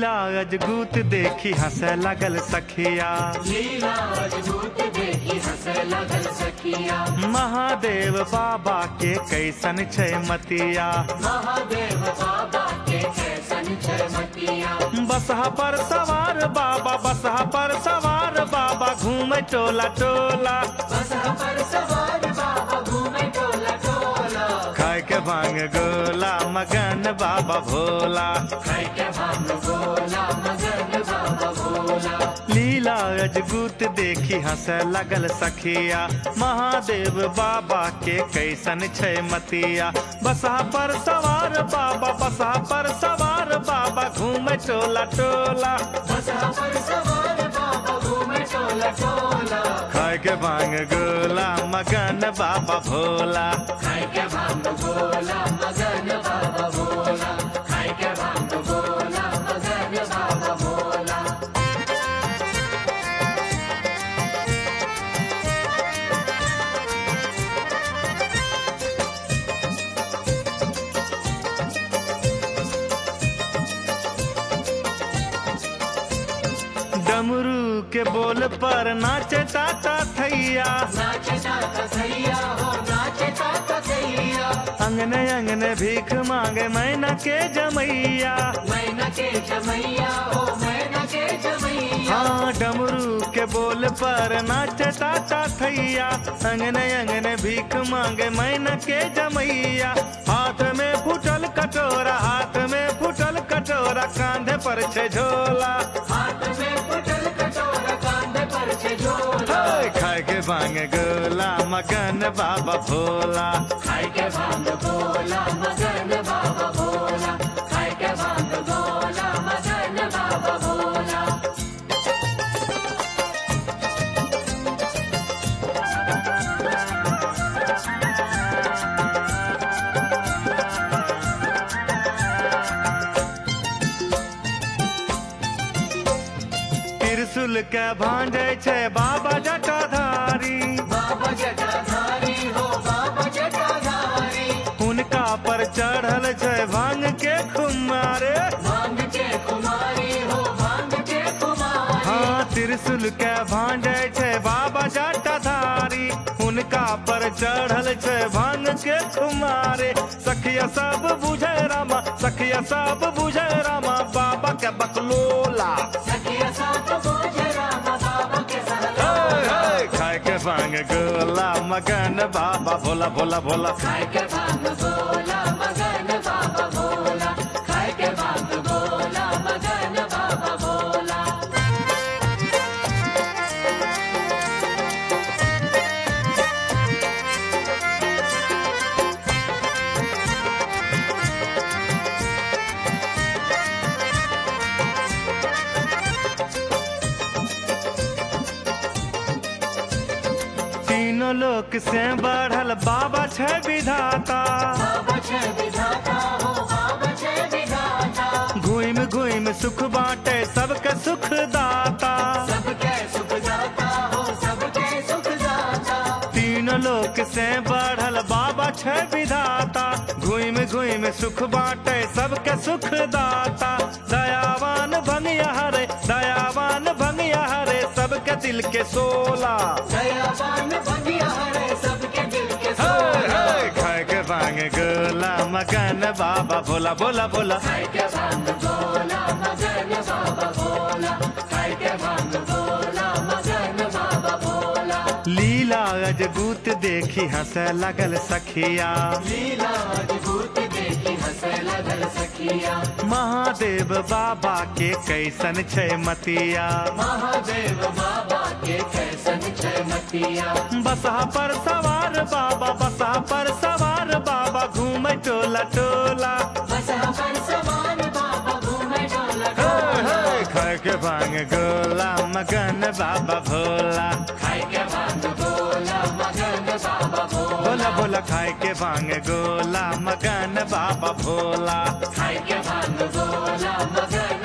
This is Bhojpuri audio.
लीला अजगूत देखी हंसे लगल सखिया, लीला अजगूत देखी हंसे लगल सखिया। महादेव बाबा के कैसन छै मतिया, महादेव बाबा के कैसन छै मतिया। बसहा पर सवार बाबा, बसहा पर सवार बाबा घूमे टोला टोला, बसहा पर सवार बाबा घूमे टोला टोला। खाए के भांग गोला मगन बाबा भोला, खाए के भांग गोला मगन बाबा भोला। लीला अजगूत देखी हंसे लगल सखिया, महादेव बाबा के कैसन छै मतिया। बसहा पर सवार बाबा, बसहा पर सवार बाबा घूमे टोला टोला, बसहा पर सवार बाबा घूमे टोला टोला। खाए के भांग गोला मगन बाबा भोला, खाए के भांग गोला मगन बाबा भोला। खाए के भांग गोला मगन बाबा भोला। डमरू के बोल पर नाचे ताता थैया, नाचे ताता थैया हो नाचे ताता थैया। अंगने अंगने भीख मांगे मैना के जमैया, मैना के जमैया हो मैना के जमैया। हाँ डमरू के बोल पर नाचे ताता थैया, अंगने अंगने भीख मांगे मैना के जमैया। हाथ में फूटल कटोरा, हाथ में फूटल कटोरा, कांधे पर छे झोला, हाथ में फुटल कटोरा कांधे पर छे झोला। खाए के भांग गोला मगन बाबा भोला, खाए के भांग गोला मगन बाबा भोला। खाए के भांग गोला मगन बाबा भोला। त्रिशूल के भांजे छे बाबा जटाधारी, बाबा जटाधारी हो बाबा जटाधारी। उनका पर चढ़ल छे भांग के खुमारे, भांग के कुमारी हो भांग के कुमारी। हाँ त्रिशूल के भांजे छे बाबा जटाधारी, उनका पर चढ़ल छे भांग के खुमारे। सखिया सब बुझे रामा, सखिया सब बुझे रामा, बाबा के बकलोला, सखिया साथ बोझे रामा बाबा के सहला। खाए के भांग गोला मगन बाबा भोला भोला भोला। खाए के भांग गोला मगन बाबा भोला। खाए के भांग गोला मगन बाबा भोला। तीनों लोक से बढ़ल बाबा छे विधाता, बाबा छे विधाता हो बाबा छे विधाता। घुम घुम सुख बाटे सबके सुख दाता, सबके सुख दाता हो सबके सुख दाता। तीनों लोक से बढ़ल बाबा छे विधाता, घुम घुम सुख बाटे सबके सुख दाता। दयावान भंगिया हरे, दयावान भंगिया हरे, सबके दिल के सोला। दयावान भंगिया हरे सबके दिल के सोला। खाए के भांग गोला मगन बाबा भोला भोला भोला। खाए के भांग गोला मगन बाबा भोला। खाए के भांग गोला मगन बाबा भोला। लीला अजगूत देखी हंसे लगल सखिया, लीला अद्भुत देखी हंसे लगल सखिया। महादेव बाबा के कैसन छै मतिया। महादेव बाबा के कैसन छै मतिया। बसहा पर सवार बाबा, बसहा पर सवार बाबा घूमे टोला टोला, बसहा पर सवार बाबा घूमे टोला टोला। खाए के भांग गोला मगन बाबा भोला, खाए के भांग गोला मगन बाबा भोला। भोला भोला खाए के भांग गोला मगन बाबा भोला। खाए के भांग गोला मगन